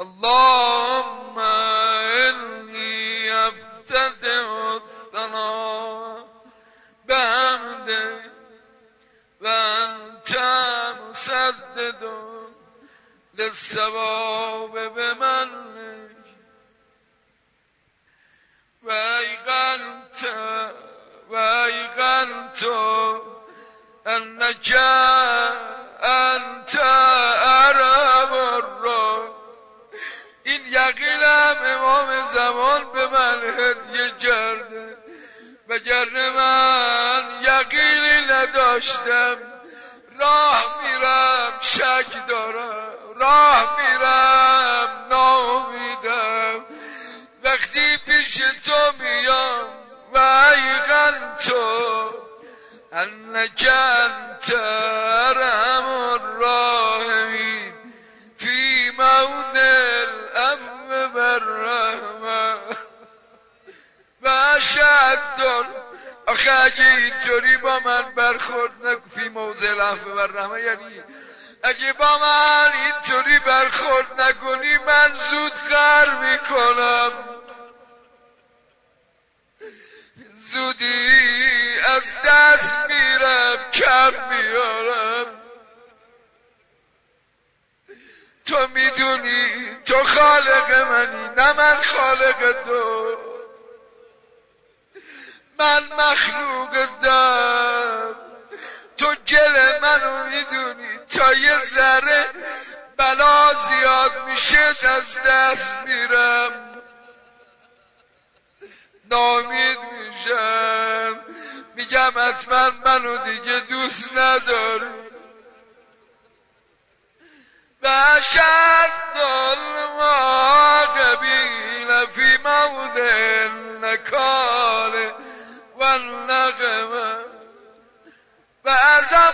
اللهم انی افتتح الثنا بحمدک و انت مسدد للصواب بمنک و ایقنت انک انت ارحم الراحمین. این یقینم امام زمان به من هدیه کرده، وگرنه من یقینی نداشتم. راه میرم شک دارم، راه میرم ناامیدم. وقتی پیش تو میام و ایقنت انک انت ارحم الراحمین فی موضع العفو والرحمة و اشهد. آخه اگه اینطوری با من برخورد فی موضع العفو والرحمة یعنی اگه با من اینطوری برخورد نکنی من زود قهر میکنم، زودی از دست میرم، کم میارم. تو میدونی تو خالق منی، نه من خالق تو. من مخلوقتم، تو گل منو میدونی. تا یه ذره بلا زیاد میشه از دست میرم، ناامید میشم، میگم حتما منو دیگه دوست نداری. و اشد المعاقبین فی موضع النکال و النقمه و اعظم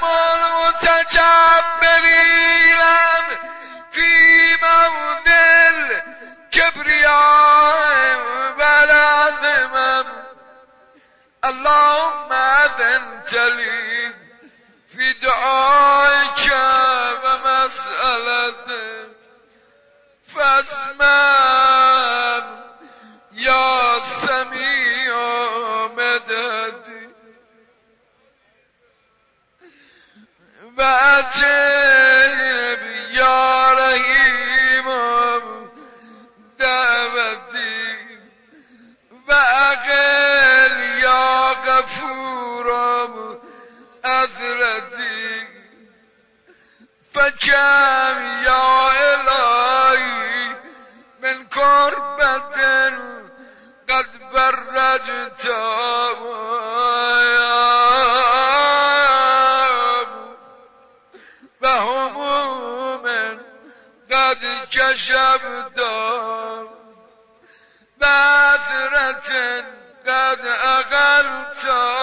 المتجبرین فی موضع الکبریاء و العظمه. اللهم اذنت لی فی دعائک و مسئلتک فاسمع یا سمیع مددی و اجب یا رحیم دعوتی و اقل یا غفور عذرتی فکم یا الهی من کربت قد فرجت و هموم قد کشفت و عثرت قد اقلت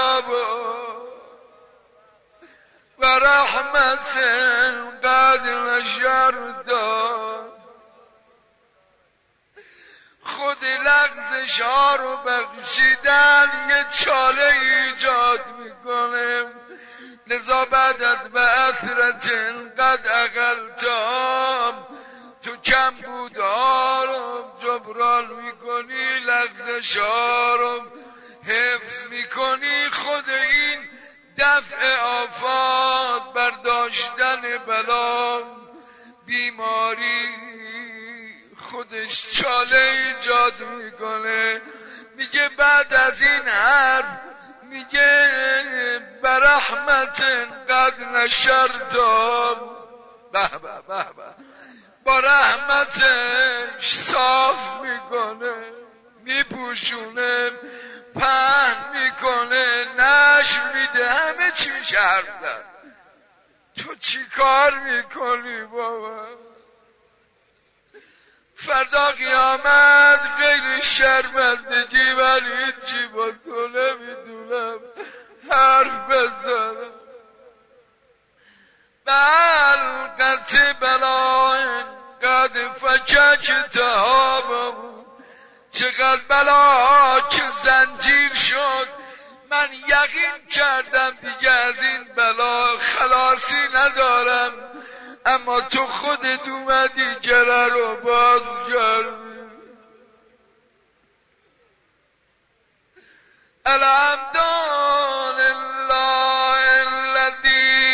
و رحمت قد نشرت. خود لغزش ها رو بخشیدن یه چاله ایجاد میکنه، لذا بعد از بعثرت قد اقلتم تو کم بودها رو جبران میکنی، لغزش ها رو حفظ میکنی. خود این دفع آفات، برداشتن بلا، بیماری خودش چاله ایجاد میکنه. میگه بعد از این حرف میگه برحمت قد نشرتم، به به به به، با رحمتش صاف میکنه، میپوشونه، پهن میکنه، نشر میده، همه چی میشه حرف زد. تو چی کار میکنی بابا؟ فردا قیامت غیر شرمندگی من هیچی با تو نمیدونم حرف بزنم. بلقت بلای قد فککتها بود، چقدر بلا که زنجیر شد. من یقین کردم دیگه از این بلا خلاصی ندارم، اما تو خودت اومدی گره رو باز کردی. الحمد لله الذی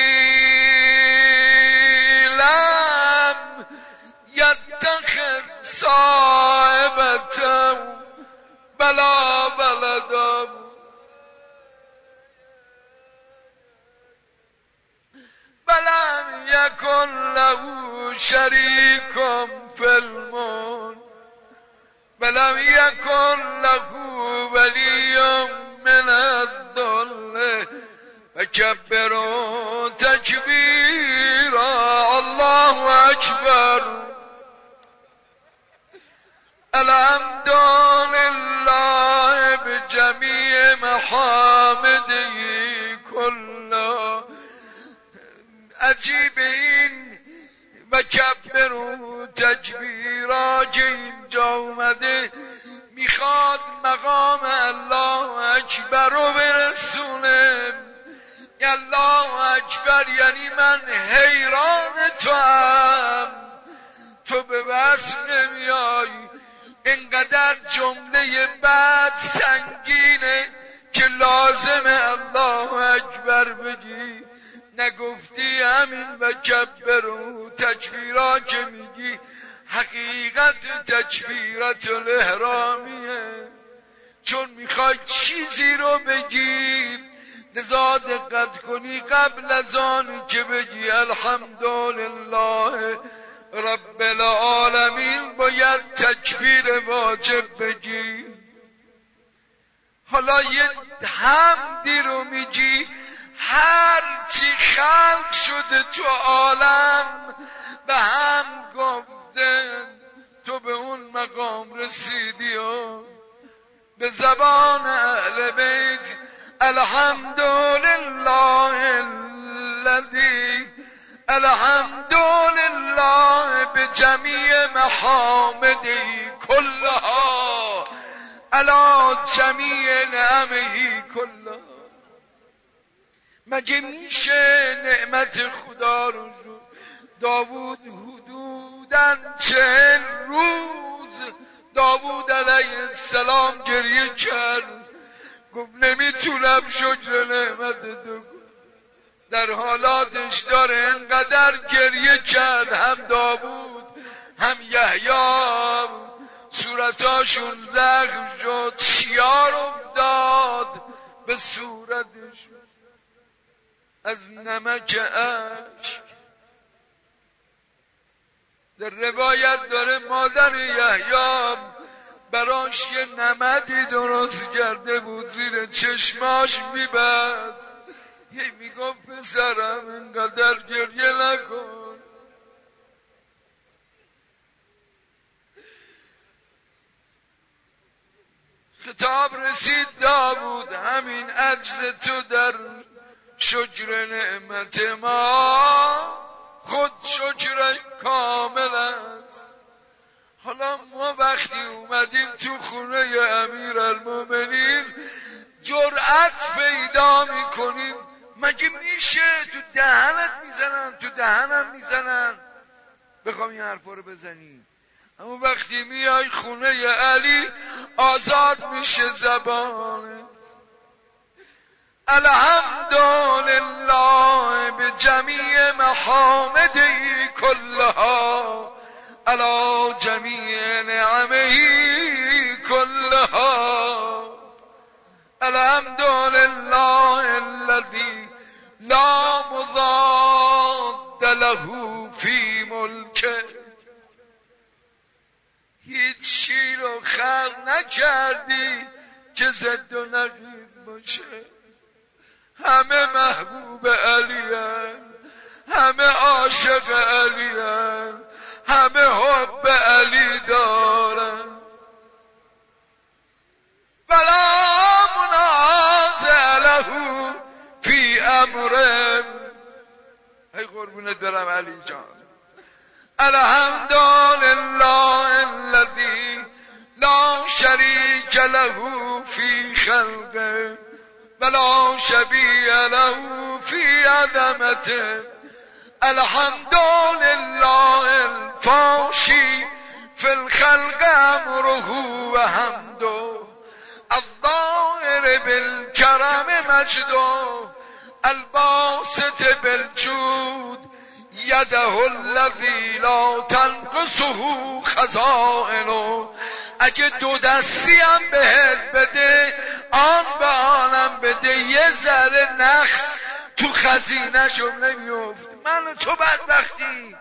لم یتخذ صاحبة ولا ولدا ولم یکن له شریک فی الملک ولم یکن له ولی من الذل فکبروا تکبیرا. الله اکبر. الحمد لله بجمیع محامده کلا. عجیب این و کبروا تکبیرا که اینجا اومده میخواد مقام الله اکبر رو برسونه. الله اکبر یعنی من حیران تو هم، تو به بس نمیای. اینقدر جمله بعد سنگینه که لازم الله اکبر بگی. نگفتی همین و کبر و تکبیرا که میگی حقیقت تکبیرت الاحرامیه، چون میخوای چیزی رو بگی لذا دقت کنی قبل از آن که بگی الحمدلله رب العالمین باید تکبیر واجب بگی. حالا یه حمدی رو میگی هر چی خلق شده تو عالم به هم گفته، تو به اون مقام رسیدی و به زبان اهل بیت الحمدلله الذی الحمدلله بجمیع محامده کلها علی جمیع نعمه کلها. مگه میشه نعمت خدا رو داوود حدوداً 40 روز داوود علیه السلام گریه کرد، گفت نمیتونم شکر نعمت تو. در حالاتش داره انقدر گریه کرد، هم داوود هم یحیی صورتاشون زخم شد، شیار افتاد به صورتشون از نمک اشک. در روایت داره مادر یحیی براش یه نمدی درست کرده بود زیر چشماش میبست، یه میگفت پسرم اینقدر گریه نکن. خطاب رسید داوود همین عجز تو در شکر نعمت ما خود شکر کامل است. حالا ما وقتی اومدیم تو خونه امیرالمومنین جرأت پیدا میکنیم، مگه میشه تو دهنت میزنن، تو دهنم میزنن بخوام این حرفا رو بزنیم. اما وقتی میای خونه علی آزاد میشه زبانه. الحمدلله بجمیع محامده کلها علی جمیع نعمه کلها. الحمدلله الذی لا مضاد له فی ملکه. هیچ چیزی رو خلق نکردی که ضد و نقیض باشه. همه محبوب علی هن، همه عاشق علی هن، همه حب علی دارن. ولا منازع له فی امره. ای قربونت برم علی جان. الحمدلله الذی لا شریک له فی خلقه ولا شبیه له فی عظمته. الحمدلله الفاشی فی الخلق امره و حمده الظاهر بالکرم مجده الباسط بالجود یده الذی لا تنقصه خزائنه. اگه دو دستی هم بهت بده، آن به آنم بده، یه ذره نقص تو خزینه شو نمیفت. من و تو بدبختی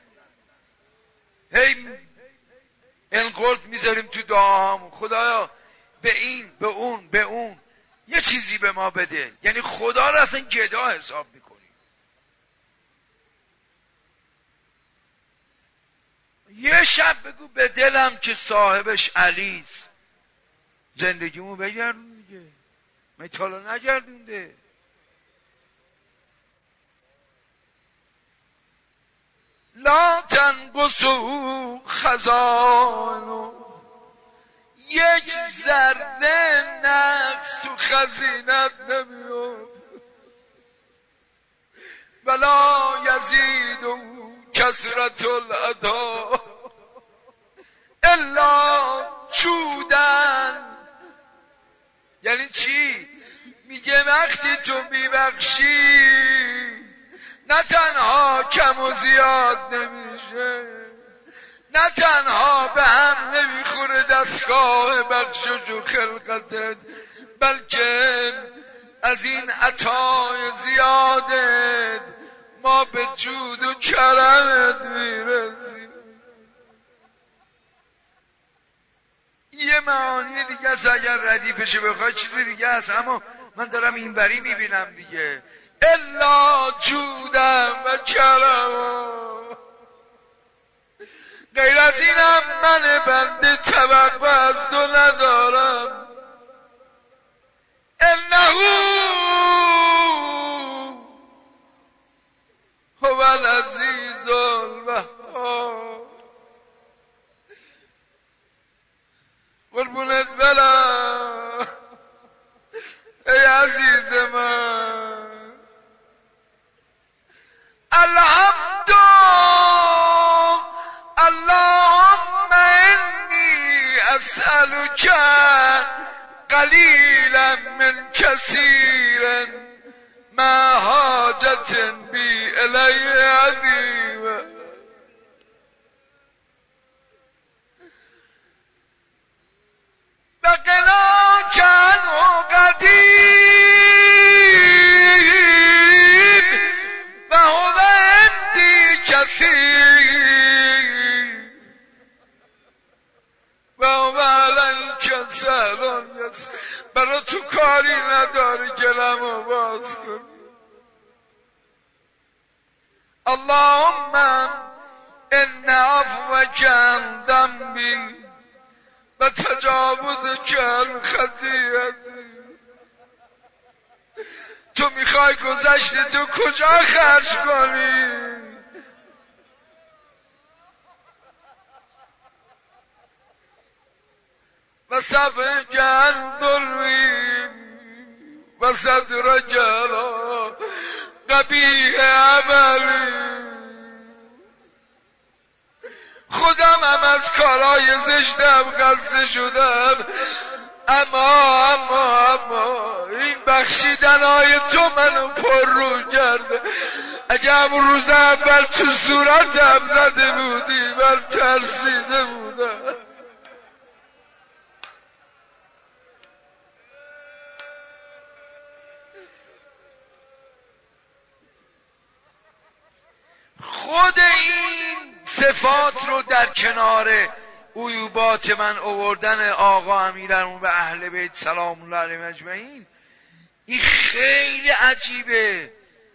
هی انقلت میذاریم تو دعامون، خدایا به این به اون به اون یه چیزی به ما بده. یعنی خدا رو اصلا گدا حساب میکنیم. یه شب بگو به دلم که صاحبش علیست، زندگیمو بگردون دیگه. من تا حالا نگردونده. لا تنقصه خزائنه، یک ذره نقص تو خزینت نمیاد. ولا یزید کثرت العطا الا جودن. یعنی چی؟ میگه وقتی تو میبخشی نه تنها کم و زیاد نمیشه، نه تنها به هم نمیخوره دستگاه بخشش و خلقتت، بلکه از این عطای زیادت ما به جود و کرمت میرسیم. یه معانی دیگه است، اگر ردیفش بخوای چیزی دیگه است، اما من دارم اینوری میبینم دیگه. الا جودم و کرم، غیر از اینم من بنده توقع از تو ندارم. انه هو العزیز الوهاب. قربونت برم ای عزیز من. الحمد اللهم انی اسألک قلیلا من کثیر ما حاجت بی الی عظیمه. بقنا کنه قدیم و هو عندی کثیر و هو علیک سهل یسیر. برا تو کاری نداری گلمو باز کن. اللهم ان عفوک عن ذنبی و تجاوزک عن خطیئتی. تو میخوای گذشته تو کجا خرج کنی؟ و صفحک عن ظلمی و صدرک علی قبیح عملی. خودم هم از کارهای زشتم خسته شدم، اما این بخشیدنهای تو منو پر رو کرده. اگه همون روز اول تو صورتم زده بودی من ترسیده بودم. خود این صفات رو در کنار عیوبات من آوردن آقا امیرالمومنین و اهل بیت سلام الله علیهم اجمعین، این خیلی عجیبه.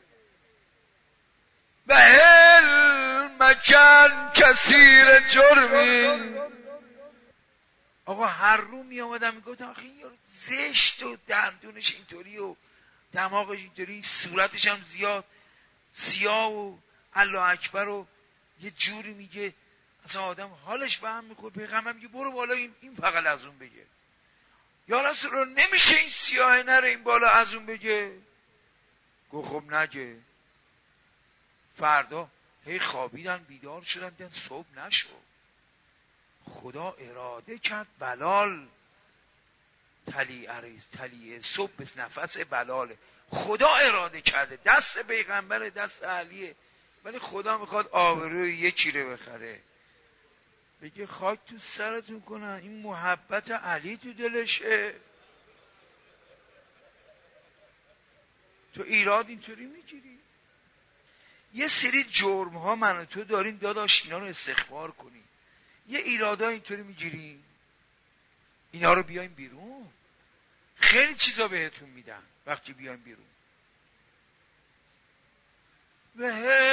و هل مکان کثیر جرمی. آقا هر رو می آمدم می گفتم آخه این یارو زشت و دندونش اینطوری و دماغش اینطوری، صورتش هم زیاد سیاه و الله اکبر و یه جوری میگه اصلا آدم حالش به هم میخور. پیغمبر میگه برو بالا این فقط از اون بگه. یا رسول الله نمیشه این سیاه نره این بالا از اون بگه؟ گفت خب نگه. فردا هی خوابیدن بیدار شدن دیدن صبح نشد. خدا اراده کرد بلال تلیه صبح به نفس بلاله. خدا اراده کرده، دست پیغمبر دست علیه، ولی خدا میخواد آبروی یکی رو بخره. بگه خاک تو سرتون کنن، این محبت علی تو دلشه. تو ایراد اینطوری میگیری؟ یه سری جرم ها من و تو داریم داداش، اینا رو استغفار کنی. یه ایرادا اینطوری میگیریم، اینا رو بیایم بیرون. خیلی چیزا بهتون میدم وقتی بیایم بیرون. به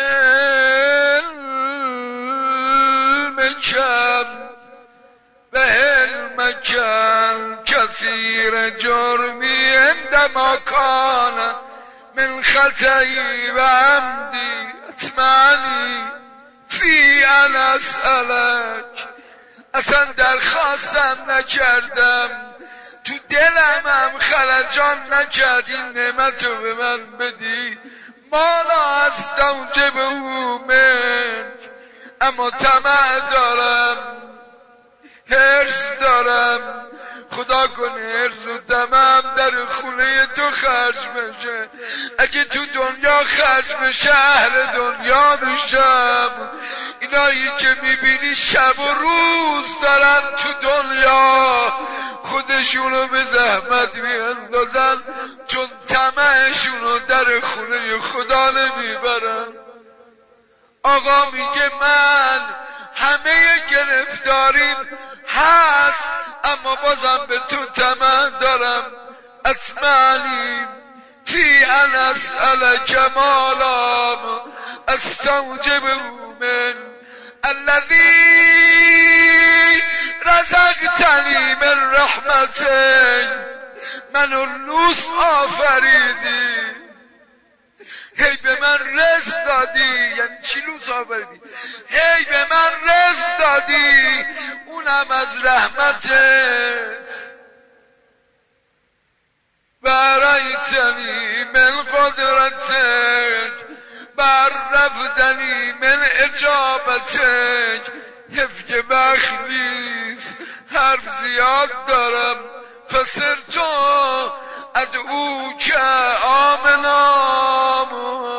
علمك كثير جرمي عندما كان من خطئي وعمدي اتمني في ان اسألك. اصلا درخواستم نکردم، تو دلم هم خلجان نکردی نعمتو به من بدی. ما لا استوجبه منک، اما طمع دارم، حرص دارم. خدا کنه حرص و طمعم در خونه تو خرج بشه. اگه تو دنیا خرج بشه اهل دنیا میشم. اینایی که میبینی شب و روز دارن تو دنیا خودشونو به زحمت میاندازن، چون طمعشونو در خونه خدا نمیبرن. آقا میگه من همه گرفتاریم هست، اما بازم به تو طمع دارم. اطمعنی فی ان اسألک ما لا استوجبه من الذی رزقتنی من رحمتک. منو لوس آفریدی، هی به من رزق دادی. یعنی چی لوس آفریدی؟ هی به من رزق دادی، اونم از رحمتت. برایتنی من قدرتک، بررفتنی من اجابتک. حیف که وقت نیست، حرف زیاد دارم. فسرتو ادعو که آمنام.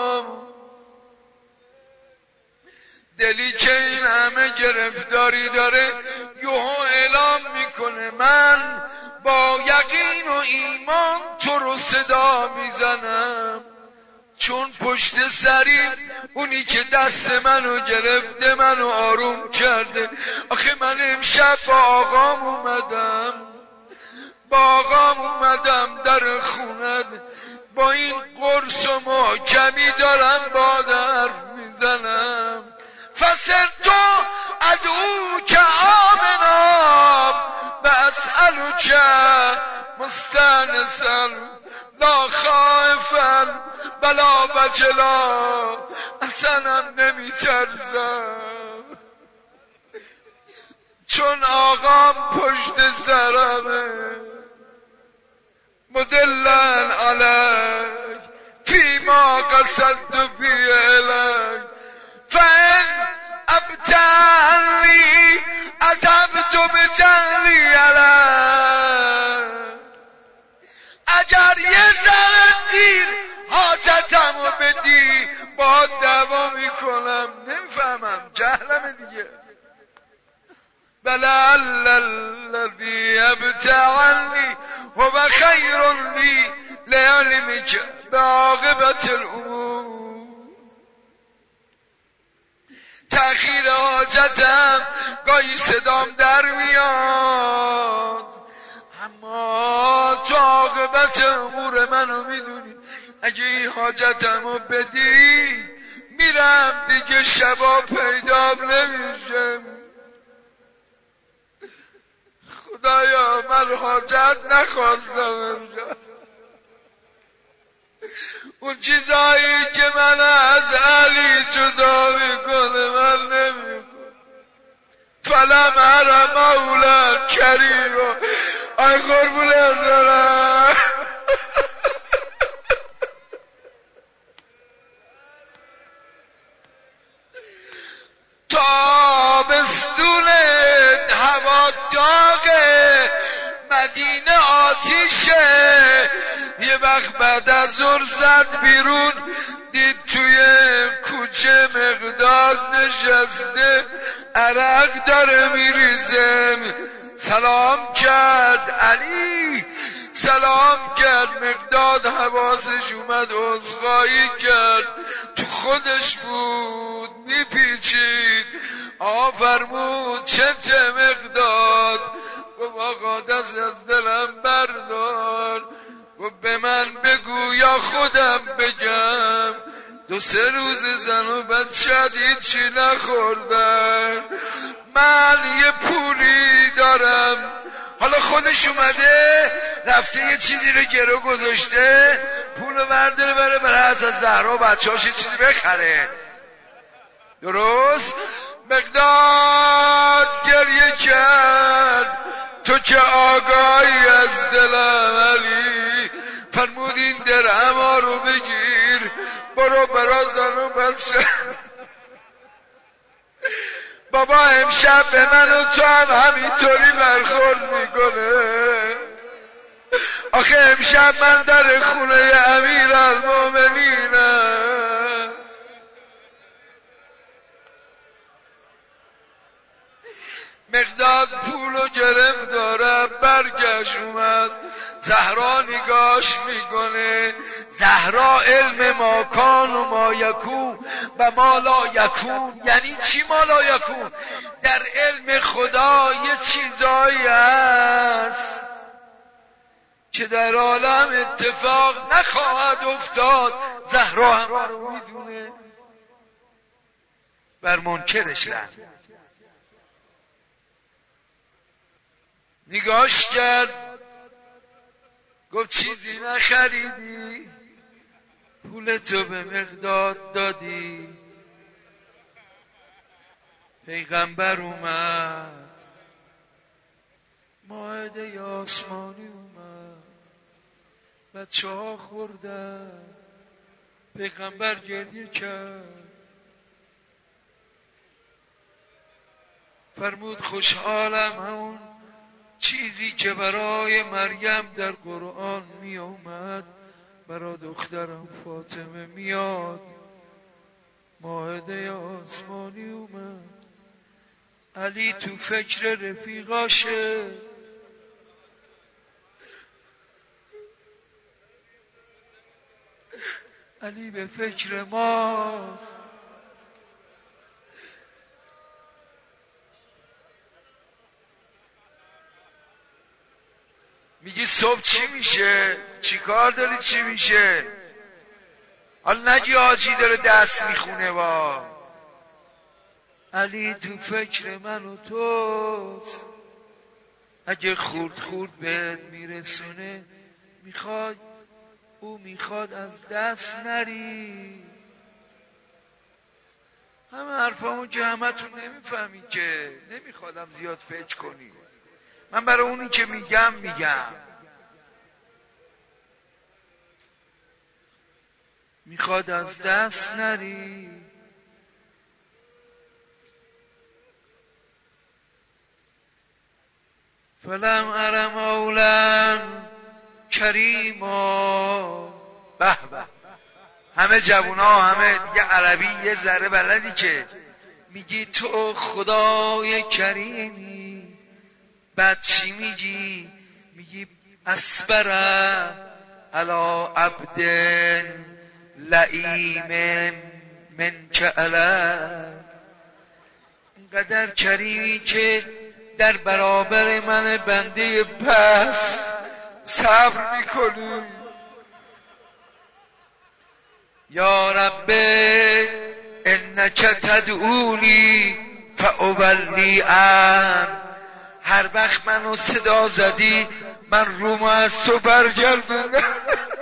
دلی که این همه گرفتاری داره یهو اعلام میکنه من با یقین و ایمان تو رو صدا میزنم، چون پشت سریم اونی که دست منو گرفته منو آروم کرده. آخه من امشب با آقام اومدم در خونت، با این قرص و محکمی دارم با حرف میزنم. فسرتو ادعو که آمنام و اسألو که مستانسا لا خائفا بلا وجلا. اصلا نمیترزم چون آقام پشت سرمه. مدلن علیک فیما قصدت فی الیک فان ابتعنی عذبت بجهلی علیک. اگر یه ذره دیر حاجتمو بدی با دعوا میکنم. نمیفهمم، جهلمه دیگه. بلعل الذی ابتعنی هو خیر لی لعلمک بعاقبت الامور. تأخیر حاجتم گاهی صدام در میاد، اما تو عاقبت امور منو میدونی. اگه این حاجتمو بدی میرم دیگه، شبا پیدام نمیشم. خدایا من حاجت نخواستم امشب. اون چیزایی که من از علی جدا میکنه من نمیکنم. فلم هر مولا کریم. آی قربونت دارم. مشتاق داغه، مدینه آتیشه. یه وقت بعد از ظهر زد بیرون، دید توی کوچه مقداد نشسته، عرق داره میریزه. سلام کرد علی، سلام کرد. مقداد حواسش اومد، عذرخواهی کرد. تو خودش بود میپیچید. فرمود چته مقداد؟ گفت آقا دست از دلم بردار. گفت به من بگو یا خودم بگم. 2-3 روز زن و بچه هیچی نخوردن. من یه پولی دارم. حالا خودش اومده رفته یه چیزی رو گرو گذاشته، پولو برداره بره برای حضرت زهرا و بچه‌هاش یه چیزی بخره. درست؟ مقداد گریه کرد، تو که آگاهی از دلم علی. فرمود این درهم‌ها رو بگیر، برو برا زن و بچه. بابا امشب به من و تو هم همینطوری برخورد میکنه. آخه امشب من در خونه امیرالمومنینم. مقداد پولو گرفت داره، برگشت اومد. زهرا نگاش میکنه. زهرا علم ما کان و ما یکون و ما لا یکون. یعنی چی ما لا یکون؟ در علم خدا یه چیزایی هست که در عالم اتفاق نخواهد افتاد. زهرا هم رو میدونه، بر منکرش لعنت. نگاش کرد، گفت چیزی نخریدی؟ پولتو به مقداد دادی؟ پیغمبر اومد، مائده آسمانی اومد، بچه ها خوردن، پیغمبر گریه کرد. فرمود خوشحالم همون چیزی که برای مریم در قرآن می اومد برای دخترم فاطمه میاد. مائده آسمانی اومد. علی تو فکر رفیقاشه. علی به فکر ماست. میگی صبح چی میشه؟ چی کار داری چی میشه؟ حالا نگی آجی داره دست میخونه با. علی تو فکر من و توست. اگه خورد بهت میرسونه او میخواد از دست نری. همه حرفامو که همتون نمیفهمید که نمیخوادم زیاد فکر کنی. من برای اونی که میگم میخواد از دست نری. فلم ار مولا کریما. به به، همه جوونا همه دیگه عربی یه ذره بلدی که میگی تو خدای کریمی. بعد چی میگی؟ میگی اصبر علی عبد لئیم منک علی. اینقدر کریمی که در برابر من بنده پس صبر میکنی. یا رب انک تدعونی فاولی عنک. هر وقت منو صدا زدی من رومو از تو برگردوندم.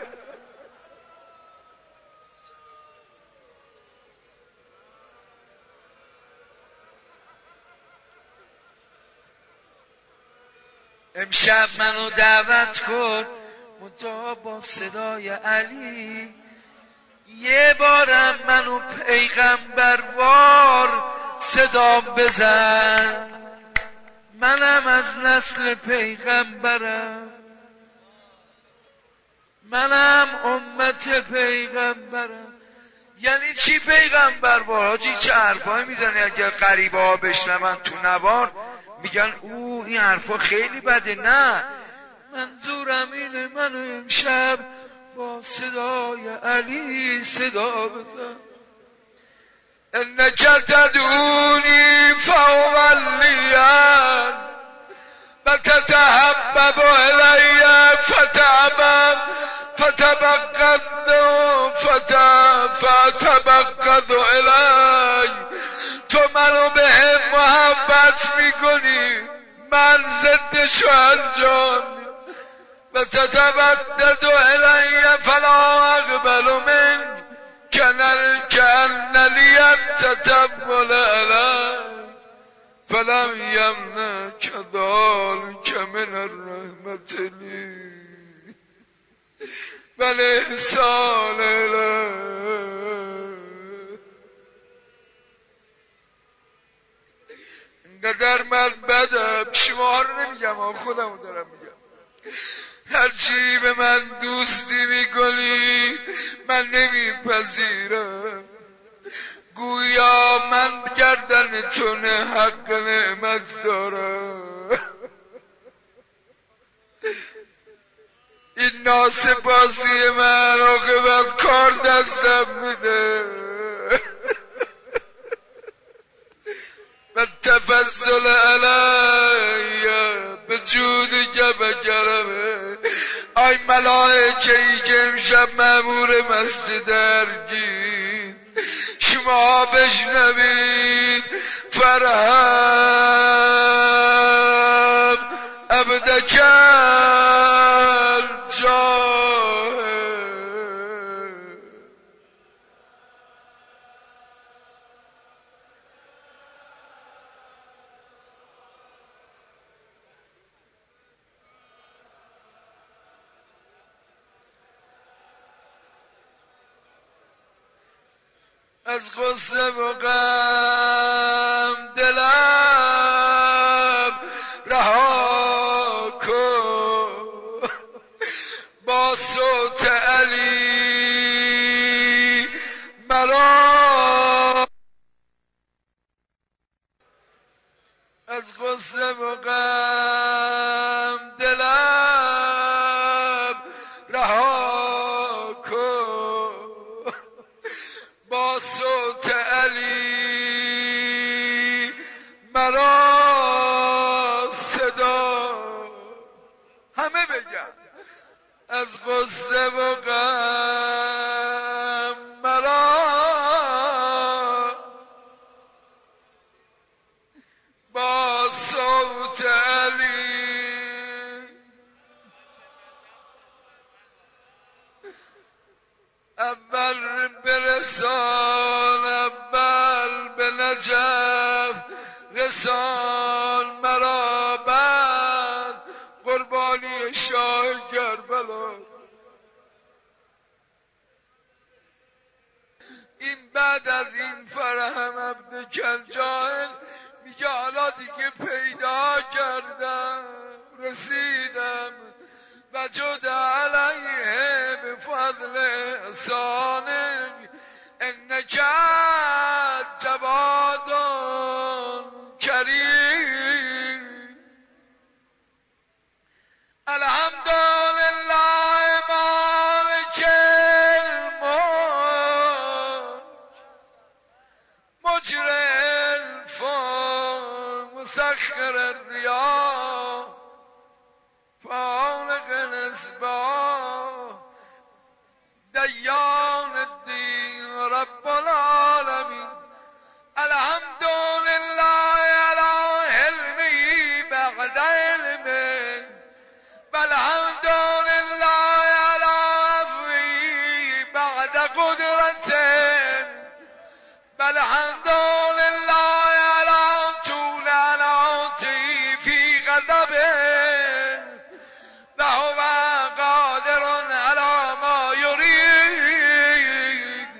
امشب منو دعوت کن منتها با صدای علی. یه بارم منو پیغمبروار صدا بزن. منم از نسل پیغمبرم، منم امت پیغمبرم. یعنی چی پیغمبر؟ با حاجی چه حرفایی میزنی؟ اگر غریبه ها بشنون تو نوار میگن او این حرفا خیلی بده. نه، منظورم اینه منو امشب با صدای علی صدا بزن. انک تدعونی فاولیا و تتحبب الی فتبغض الی. تو منو به هم محبت میکنی، من ضدشو انجام و تتودد الی فلا اقبل من کأن لی التطول الی فلم یمنعک ذلک من الرحمة لی بل احسان الی. اینقدر من بدم، شما رو نمیگم، خودمو دارم میگم. هرچی به من دوستی میکنی من نمیپذیرم، گویا من گردنتون حق نعمت دارم. این ناسپاسی من عاقبت کار دستم میده و تفضل علی به جود گب کرمه. آی ملائکه ای که امشب مأمور مسجد ارگید، شما بشنوید فرحم عبدک الجاهل. از غصه و غم دلم رها کن، با صوت علی مرا. از غصه و غم دلم رها کن، با صوت علی مرا صدا. همه بگن از غصه و غم مرا با صوت علی. اول برسان، اول به نجف رسان مرا، بعد قربانی شاه کربلا. این بعد از این فرحم عبدک الجاهل میگه حالا دیگه پیدا کردم، رسیدم و جد علیه بفضل احسانک انک جواد کریم. الحمدلله مالک الملک مجری الفلک مسخر الریاح فالق الإصباح دیان الدین رب العالمین. الحمدلله علی حلمی بعد علمه والحمدلله علی عفوی بعد قدرته والحمدلله علی طول عناتی فی غضبه وهو قادر علی ما یرید.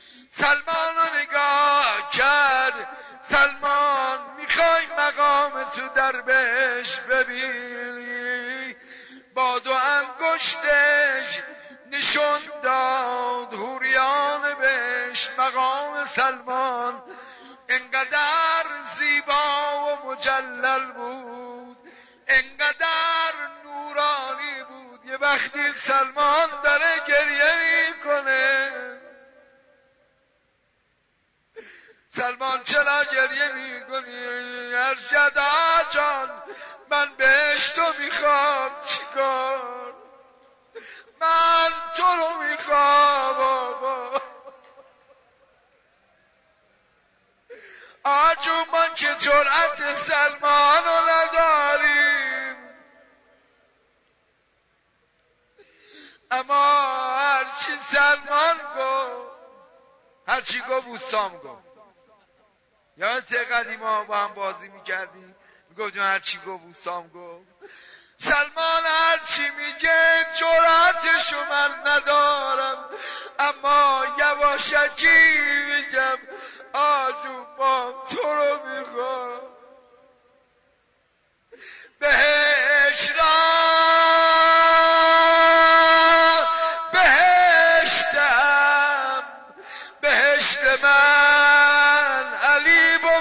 سلمان رو نگاه کرد، سلمان میخوای مقام در بهش ببینی، با دو انگشتش نشون داد حوریان بهش مقام سلمان. انقدر زیبا و مجلل بود، انقدر نورانی بود. یه وقتی سلمان داره گریه میکنه، سلمان چرا گریه میکنی؟ ارشد جان من بهشتو میخوام، چیکار؟ من تو رو میخوام بابا. آجومان که جرأت سلمان رو نداریم، اما هرچی سلمان گفت، هرچی گفت بوستام گفت. یادت قدیما با هم بازی میکردیم میگفتیم هرچی گفت بوستام گفت. سلمان هرچی میگه جرأتشو من ندارم، اما یواشکی میگم آجوبام تو رو میخوام. بهشت بهشتم، بهشت من علی بود.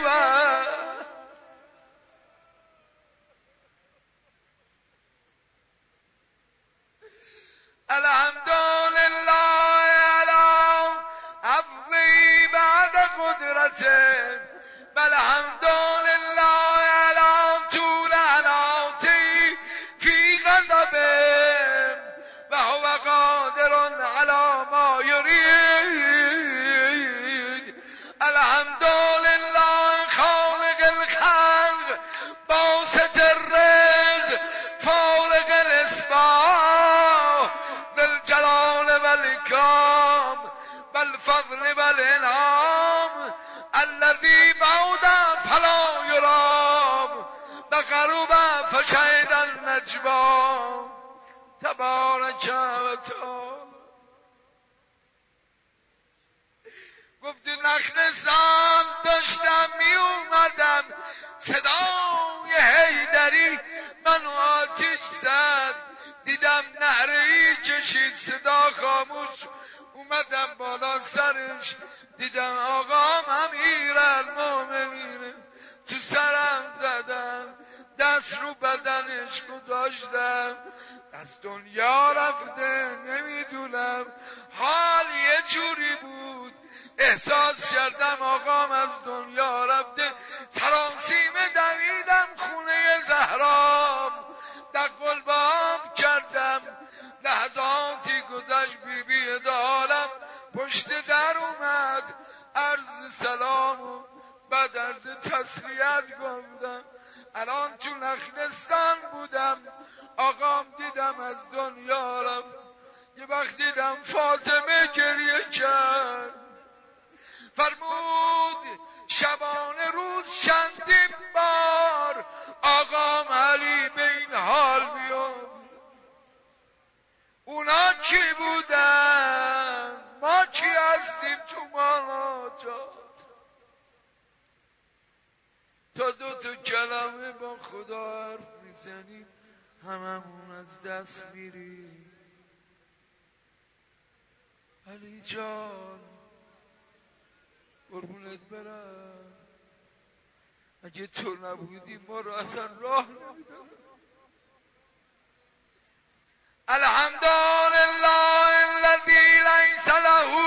الحمدلله علی عفوی بعد قدرته، الحمدلله علی طول عناتی فی غضبه و هو قادر علی ما یرید. الحمدلله خالق الخلق باسط الرزق فارق الاصباح بالجلال والإكرام والفضل والإنعام الذي بعد فلا يرام بقرب فشهد النجوى تبارک و تعالی. گفتی نخلستان داشتم می اومدم، صدای حیدری منو آتیش زد، دیدم نعره‌ای کشید، صدا خاموش، اومدم بالا سرش، دیدم آقام امیرالمومنینه، تو سرم زدن، دست رو بدنش گذاشتم، از دنیا رفته نمیدونم حال یه جوری بود، احساس کردم آقام از دنیا رفته. سراسیمه دویدم خونه زهرام، دقل بام کردم، لحظاتی گذشت بیبی دارم پشت در اومد، عرض سلام و بعد عرض تسلیت گفتم. الان تو نخلستان بودم، آقام دیدم از دنیا رفت. یه وقت دیدم فاطمه گریه کرد، فرمود شبانه روز چندین بار آقام علی به این حال میاد. اونا کی بودن؟ ما کی هستیم تو مناجات؟ تا دو کلمه با خدا حرف میزنیم هممون از دست میریم. علی جان قربونت برم، اگه تو نبودی ما رو اصلا راه نمیدادم. الحمدلله الذی لیس له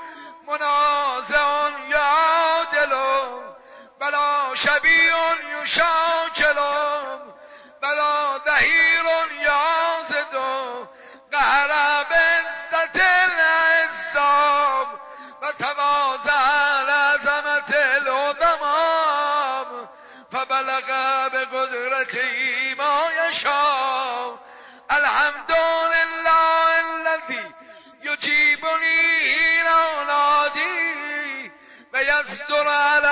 منازع یعدل ولا شبیه یشاکل ولا ظهیر یعضد قهر بعزة العظام و تواضع لعظمت العظمام فبلغ بقدرته ما یشاء. الحمدلله الذي يجيبني حين أنادي ويصدر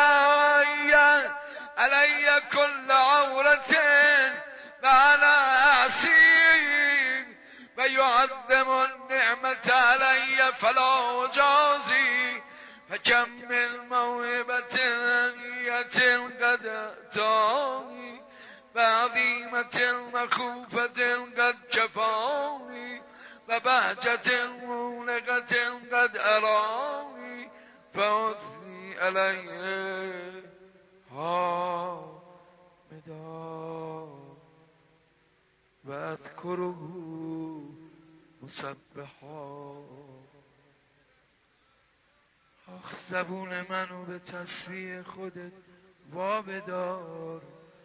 علي كل عورة وأنا أعصي ويعظم النعمة علي فلا أجازي. فكم من موهبة هنية قد أتاني كريمة مخوفة قد كفاني وبهجة مولقة قد أراني فأثني عليه حامدا وأذكره مسبحا. آخ زبون منو به تسبیح خودت وابدار.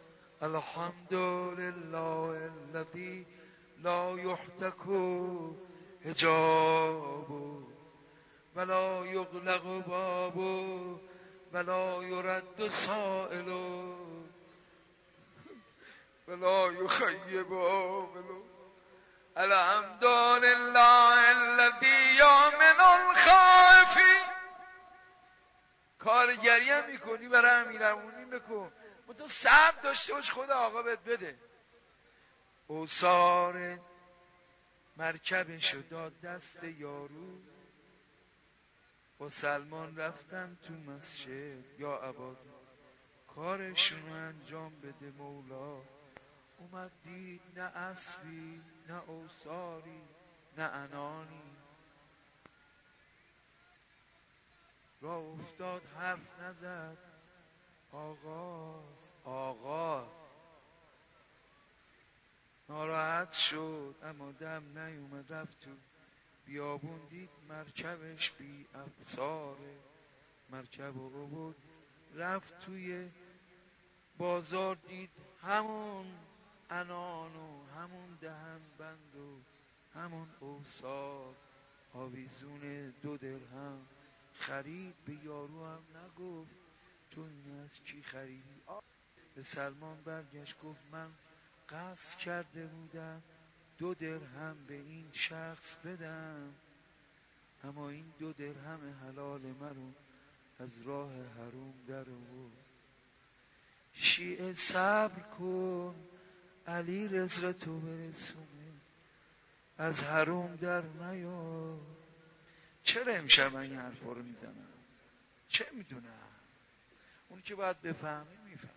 الحمدلله الذی لا یحتک حجاب ولا یغلق باب ولا یرد سائل ولا یخیب عامل. الحمدلله الذی یامن الخائفین. کارگری هم میکنی برای امیرالمومنین بکن، تو صبر داشته باش خدا آقا بهت بده. اوسار مرکبشو داد دست یارو، با سلمان رفتن تو مسجد یا عباس کارشونو انجام بده مولا. اومد دید نه اسبی نه اوساری نه انانی، را افتاد حرف نزد. آغاز ناراحت شد اما دم نیومد. رفت تو بیابون دید مرکبش بی افساره، مرکب رو بود رفت توی بازار دید همون انان و همون دهن بند و همون اوسار. آویزون 2 درهم خرید، به یارو هم نگفت تو این از کی خریدی. به سلمان برگشت گفت من قصد کرده بودم 2 درهم به این شخص بدم، اما این 2 درهم حلال منو از راه حرام در آورد. شیعه صبر کن علی رزق تو برسونه، از حرام در نیا. چرا امشب من این حرفا رو میزنم؟ چه میدونم؟ اون که باید بفهمی میفهم.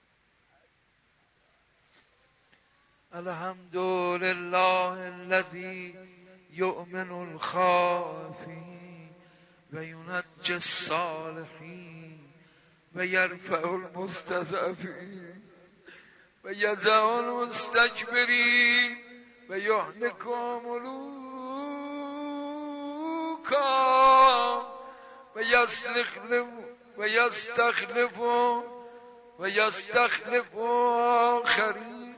الحمدلله الذی یؤمن الخائفین و ینجی الصالحین و یرفع المستضعفین و یضع المستکبرین و یهلک ملوکا و یستخلف آخرین.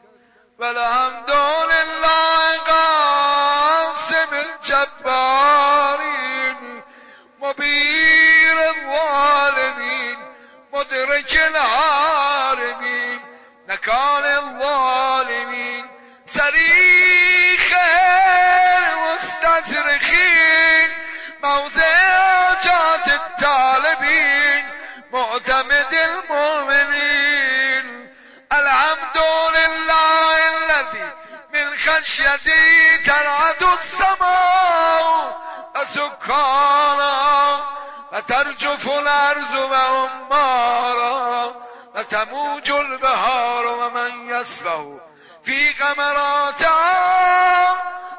والحمدلله قاسم الجبارین مبیر الظالمین مدرک العالمین نکال الظالمین صریخ المستزرخین موضع حاجات الطالبین معتمد المؤمنین. الحمدلله الذي من خشيته ترعد السماء وسكانا وترجف الأرض وعمارا وتموج البحار ومن يسبح في غمراتها.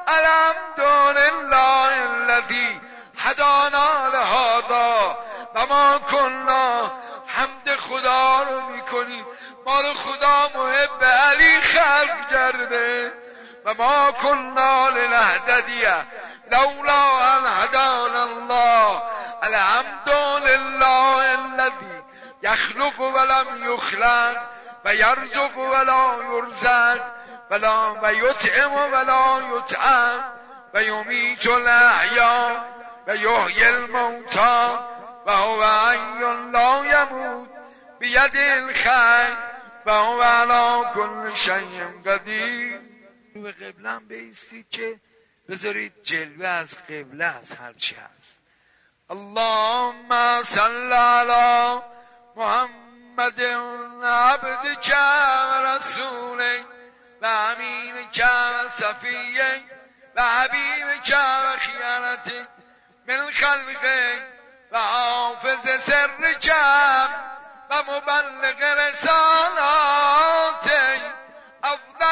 الحمدلله الذي هدانا لهذا وما كنا. حمد خدا رو میکنی، ما رو خدا محب علی خلق کرده. و ما كنا لنهتدی لولا ان هدانا الله. الحمدلله الذي يخلق ولم يخلق و یرزق ولا یرزق و یطعم ولا یطعم و یمیت الاحیا و یحیی الموتى و هو حی لا یموت بید الخیر و هو علی کل شیء قدیر. به قبله بایستید که بذارید جلوه از قبله از هرچی هست. اللهم صل علی محمد عبدک و رسولک و امینک و صفیک و حبیبک و خیرتک من خلقک و حافظ سرک و مبلغ رسالاتک. افضل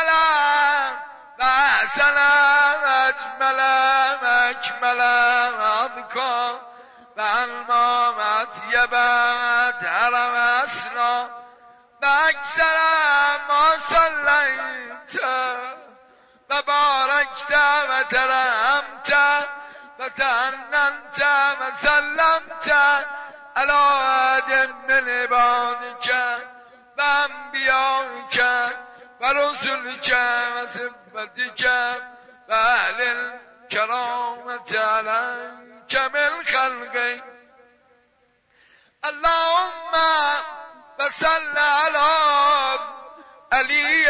اکملت کن و المامت یبت حرم اسنا و اکثر ما صلیت و بارکت و ترحمت و تعننت و سلمت علی عهد من عبادک و انبیائک و رسولک و صفتک و اهل الکرامت علیک من خلقک اللهم صل علی علی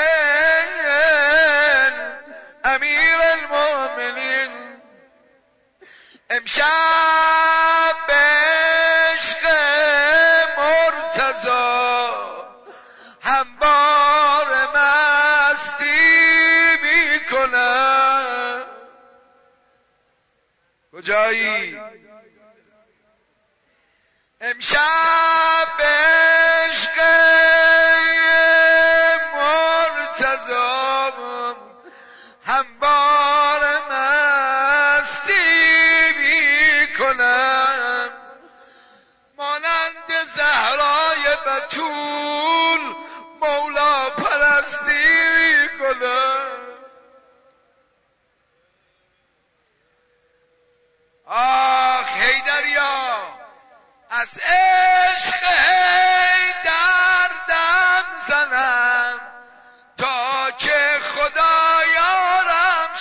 امیر المؤمنین. امشب به عشق مرتضی هموار مستی میکنم. کجایی؟ امشب به عشق مرتضی هموار مستی میکنم. مانند زهرای بتول مولا پرستی میکنم. آخ حیدریا، از عشق حیدر دم زنم تا که خدا یارم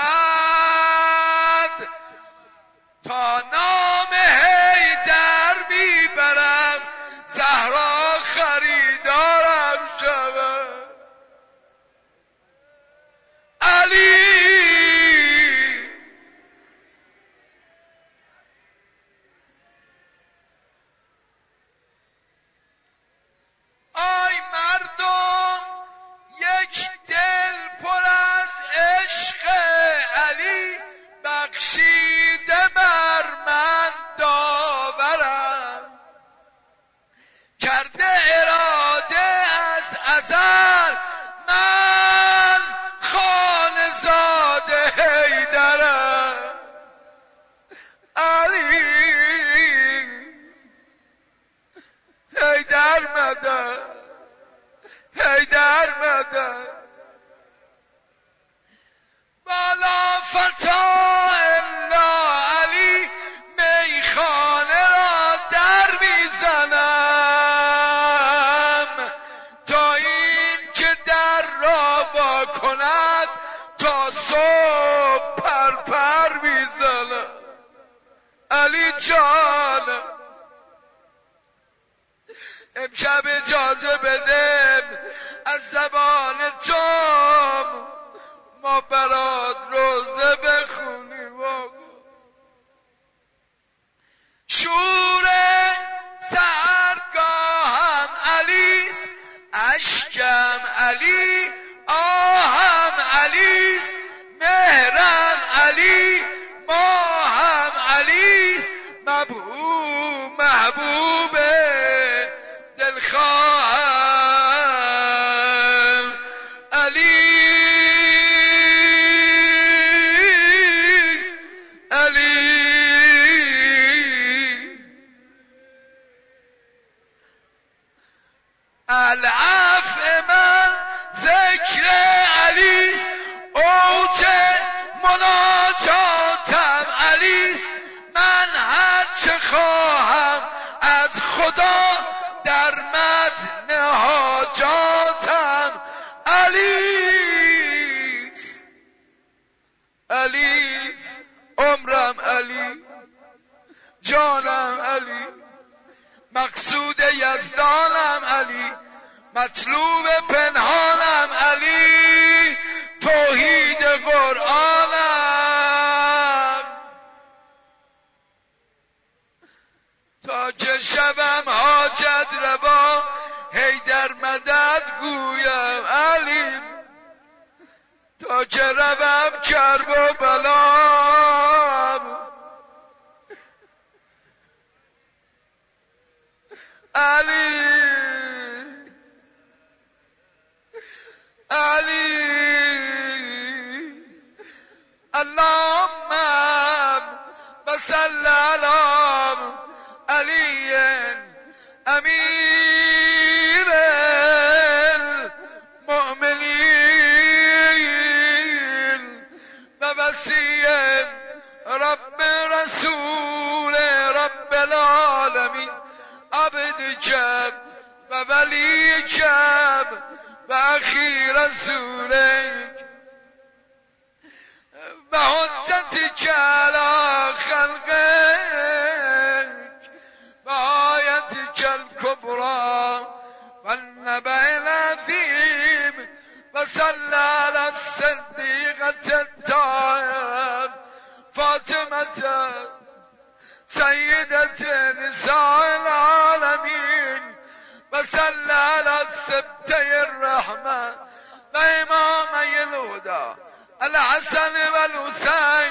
شود، تا نام حیدر میبرم زهرا خریدارم شود. علی آی مردم، یک دل پر از عشق علی بخشیده بر من داورم، کرده اراده از ازل من خانزاده حیدرم. علی حیدر مدد، حیدر مدد. بالا فتا الا علی میخانه را در میزنم تا این که در را وا کند تا صبح پرپر میزنم. علی جانم امشب اجازه بده از زبان تو ما برات روزه بخونیم. شور سحرگاهم علیست، اشکم علی، آهم علیست، مهرم علی، ماهم علیست، محبوب دلخواهم علی. علی العفو من ذکر علیست، اوج مناجاتم علیست، من هر چه خواهم از خدا در متن حاجاتم علیست. علیست عمرم علی، جانم علی، مقصود یزدانم علی، مطلوب پنهانم علی، توحید قرآنم. تا که شبم حاجت روا حیدر مدد گویم علی، تا که روم کرب و بلام علی. علی اللهم المؤمنين ووصي رب رسول رب العالمين عبدك ووليك وأخي رسولك وحجتك على خلقك وآيتك الكبرى والنبأ العظيم وصلى على الصديقة الطاهرة فاطمة سيدة نساء العالمين وصلى على السبتي الرحمة وإمامي الهدى الحسن والحسين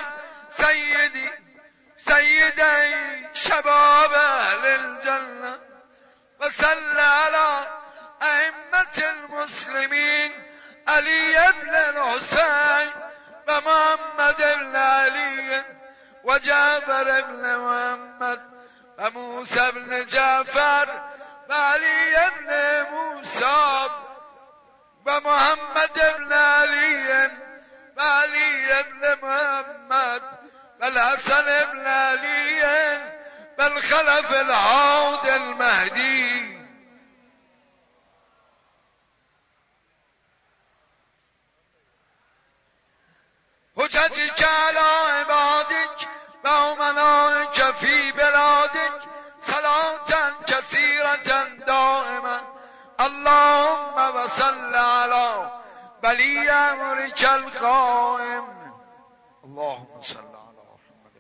سيدي شباب أهل الجنة وصلى على أئمة المسلمين علي بن الحسين ومحمد بن علي وجعفر بن محمد وموسى بن جعفر وعلي بن موسى ومحمد بن علي وعلي بن محمد والحسن بن علي والخلف العود المهدي حججك على عبادك وأمنائك في بلادك صلاة كثيرة دائما اللهم وصل على ولي أمرك القائم اللهم صل على محمد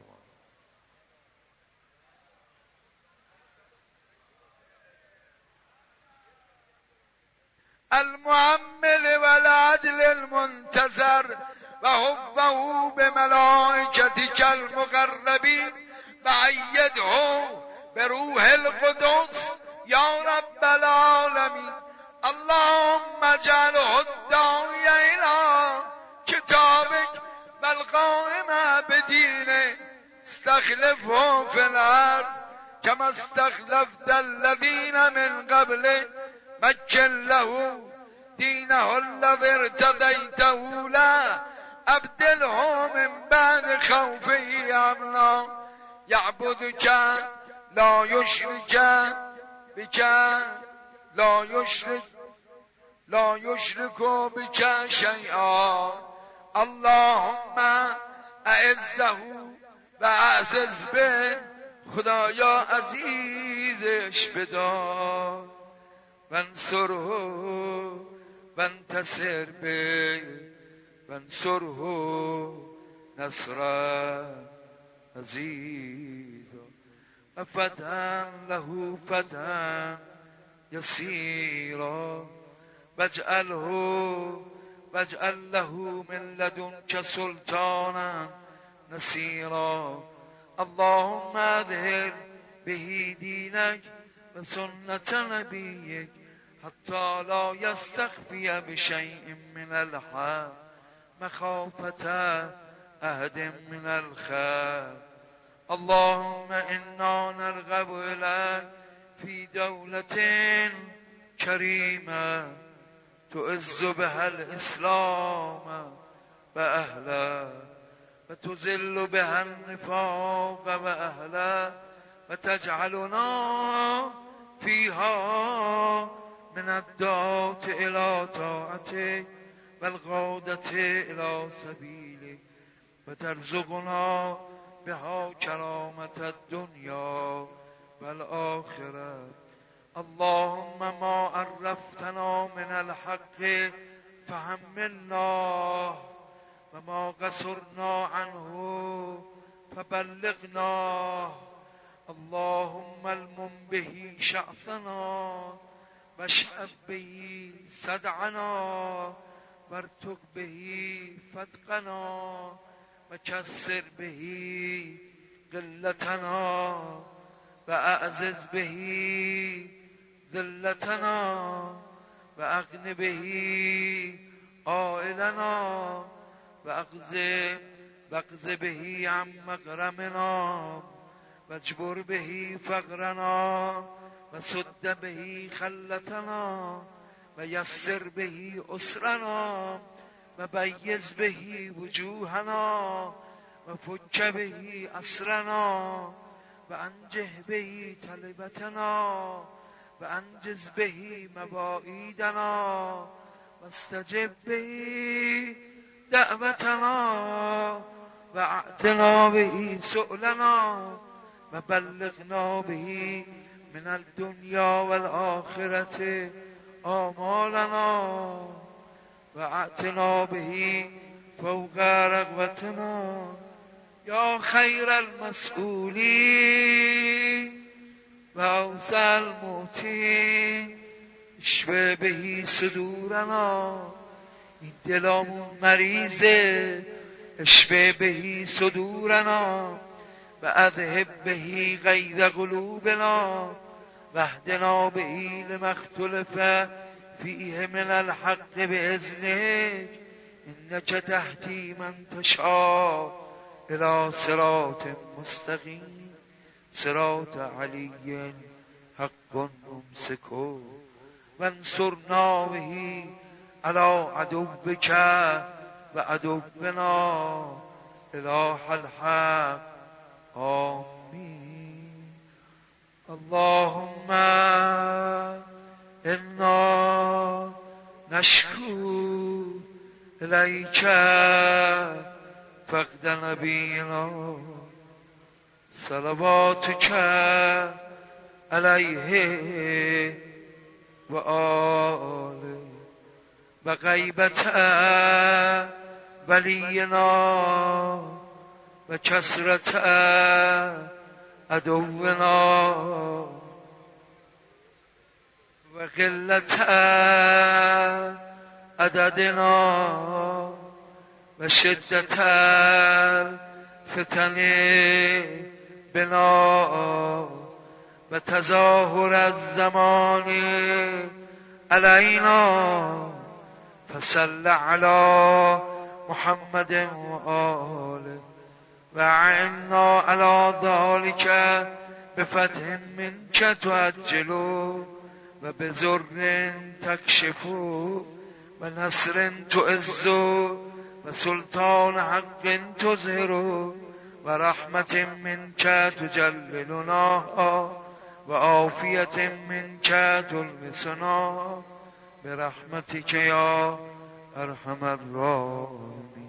المعمل والعدل المنتظر وحبه بملائكتك المقربين وأيده بروح القدس يا رب العالمين اللهم اجعله الداعي إلى كتابك والقائم بدينه استخلفه في الأرض كما استخلفت الذين من قبله مكن له دينه الذي ارتضيته له أبدله من بعد خوفه أمنا يعبدك لا يشرك بك لا يشرك بك شيئا اللهم اعزه و اعزز به خدایا عزیزش بدار وانصره وانتصر به وانصره نصرا عزیزا فتحا له فتحا يسيرا واجعل له من لدنك سلطانا نصيرا اللهم اظهر به دينك وسنة نبيك حتى لا يستخفي بشيء من الحق مخافة أحد من الخير اللهم إنا نرغب إليك في دولة كريمة تعز بها الإسلام وأهله وتذل بها النفاق وأهله وتجعلنا فيها من الدعاة إلى طاعتك والغادة إلى سبيلك وترزقنا بها كرامة الدنيا والآخرة اللهم ما عرفتنا من الحق فحملنا وما قصرنا عنه فبلغنا اللهم المم به شعثنا واشحب به صدعنا وارتق به فتقنا وكسر به قلتنا وأعزز به ذلتنا وأغن به عائلنا واقض به عن مغرمنا واجبر به فقرنا وسد به خلتنا و یسر بهی اسرنا و بیز بهی وجوهنا و فک بهی اسرنا و انجه بهی طلبتنا و انجز بهی مواعیدنا و استجب بهی دعوتنا و اعتنا بهی سؤلنا و بلغنا بهی من الدنیا والآخرة آمالنا و اعتنا بهی فوق رغبتنا یا خیر المسئولین و اوسع المعطین اشفه بهی صدورنا. این دلامون مریضه، اشفه بهی صدورنا و اذهب بهی غیظ قلوبنا و اهدنا بهی لما اختلف فیه من الحق باذنک انک تهدی من تشاء الی صراط مستقیم صراط علی حق ممسک و انصرنا بهی علی عدوک و عدونا اله الحق. آمین. اللهم انا نشکو الیک فقد نبینا صلواتک علیه و آله و غیبت ولینا و کثرت عدونا و قلت عددنا و شدت فتن بنا و تظاهر الزمان علینا فصل علی محمد و آله و اعنا علی ذلک بفتح منک تعجل و بضر تکشف و نصر تعز و سلطان حق تظهر و رحمت منک تجللنا و عافیت منک تلبسنا برحمتک یا ارحم الراحمین.